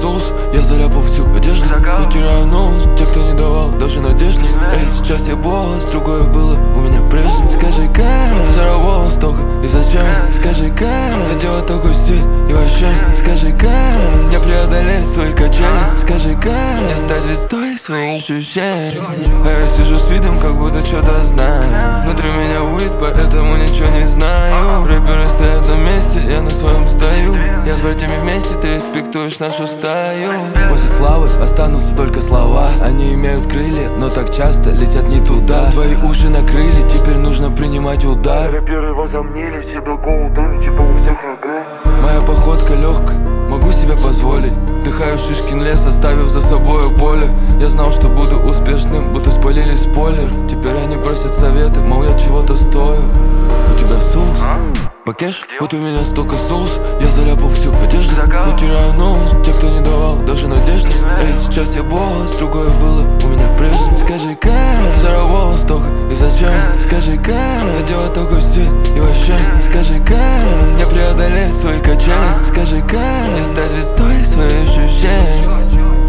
соус, я заляпал всю одежду. Не теряю нос, те, кто не давал даже надежды. Эй, сейчас я босс, другое было у меня прежде. Скажи, как заработал столько и зачем? Скажи, как я делаю такой стиль и вообще. Скажи, как мне преодолеть свои качели. Скажи, как мне стать звездой своих ощущений. А я сижу с видом, как будто что-то знаю. Внутри меня уит, поэтому ничего не знаю. Рэперы стоят на месте, я на своем стою. Я с братьями вместе, ты респектуешь нашу стаю. После славы останутся только слова. Они имеют крылья, но так часто летят не туда. Твои уши накрыли, теперь нужно принимать удар. Рэперы возомнили себя голдами, типа у всех ага. Моя походка легкая, могу себе позволить. Вдыхаю Шишкин лес, оставив за собой поле. Я знал, что буду успешным, будто спалили спойлер. Теперь они просят советы, мол, я чего-то стою. У тебя соус? Пакеш? Вот у меня столько соус, я заляпал всю одежду. Не теряю нос, те, кто не давал даже надежды. Эй, сейчас я босс, другое было у меня прежде. Скажи, как заработал столько и зачем? Скажи, как я делаю такой стиль и вообще. Скажи, как мне преодолеть свои качели. Скажи, как мне стать звездой своих ощущений.